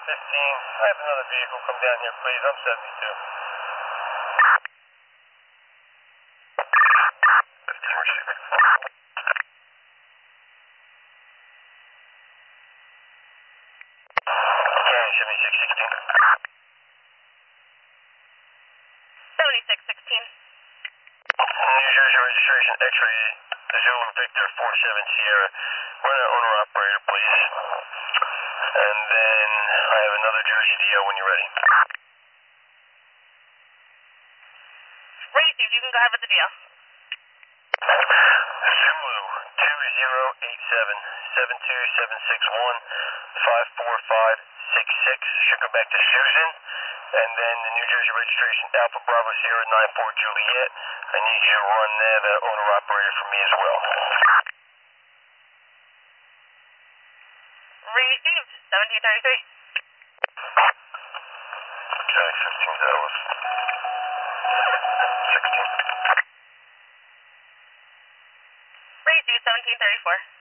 I have another vehicle come down here, please. I'm 72. 15 receiving. Okay, 7616. 7616. New Jersey registration, X-ray, Zulu Victor 47 Sierra. Run an owner-operator, please. And then I have another Jersey DO when you're ready. Received, you can go ahead with the deal. Zulu 2087 72761 54566. Should go back to Susan. And then the New Jersey registration, Alpha Bravo Sierra 94 Juliet. I need you to run that owner-operator for me as well. Received, 1733. Okay, 15, that was 16. Received, 1734.